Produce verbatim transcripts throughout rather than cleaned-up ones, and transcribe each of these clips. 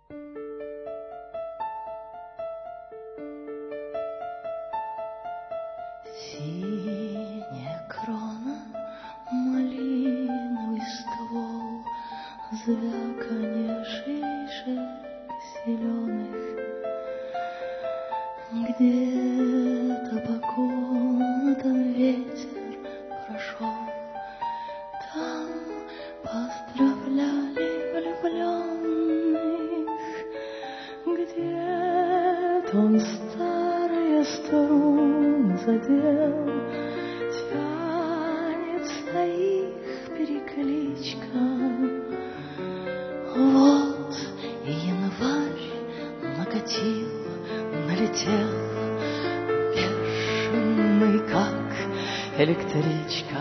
Синяя крона, малиновый ствол, звяканье шишек зеленых. Где-то по комнатам ветер прошел, там поздравляли влюбленных. Где-то он старые струны задел, тянется их перекличка. Вот и январь накатил, налетел, бешеный, как электричка.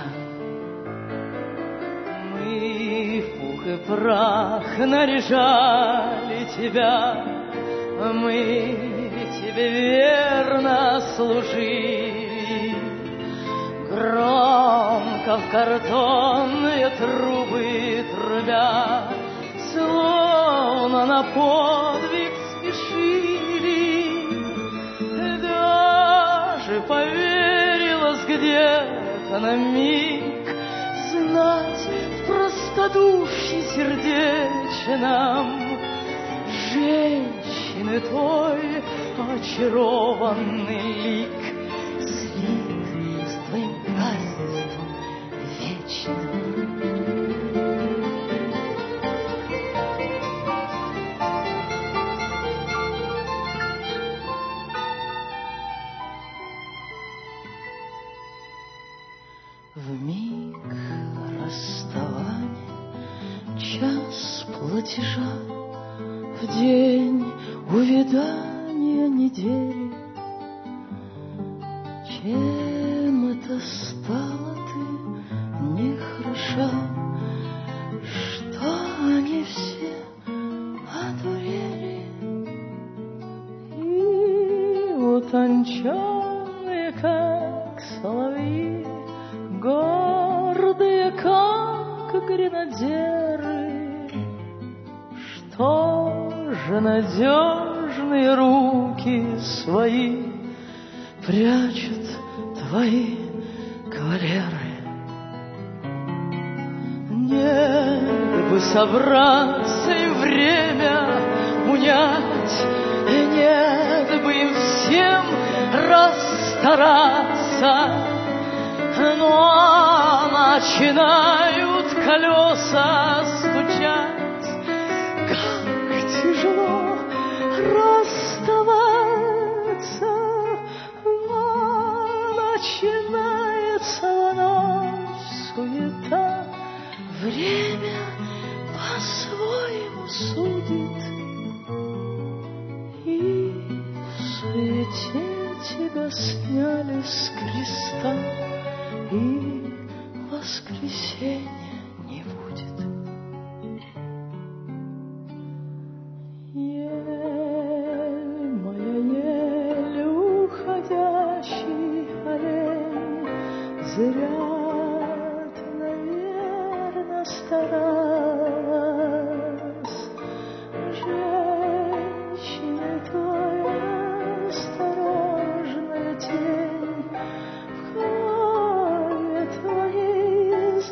Мы в пух и прах наряжали тебя, мы тебе верно служили. Громко в картонные трубы трубя, словно на подвиг спешили. Даже поверилось где-то на миг знать в простодушии сердечном женщины твой очарованный лик слит с твоим празднеством вечным. В миг расставания, час платежа, в день увядания недели. Чем это стала ты нехороша, что они все одурели? И утонченные, как соловьи, гордые, как гренадеры, что же надежные руки свои прячут твои кавалеры. Нет бы собраться им время унять, нет бы им всем расстараться, но начинают колеса стучать. Как тяжело расставаться, но начинается вновь суета. Время по-своему судит, и в суете тебя сняли с креста, и воскресенья не будет. Ель моя, еле уходящий олень, зря ты, наверно, старалась. Женщина твоя осторожная тень в крови твоей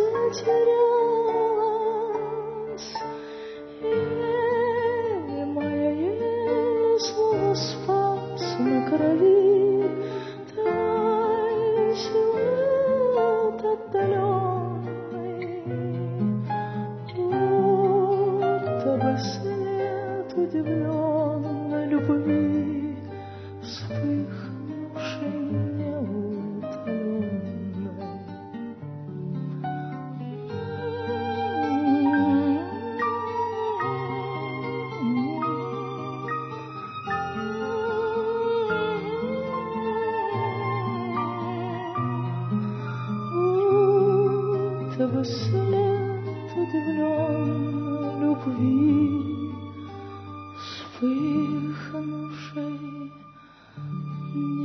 затерялась. Еле моя, еле слово спас на крови твой силуэт отдаленный, будто бы след удивленной любви, вспыхнувшей неутоленной. Будто бы след удивленной любви, вспыхнувшей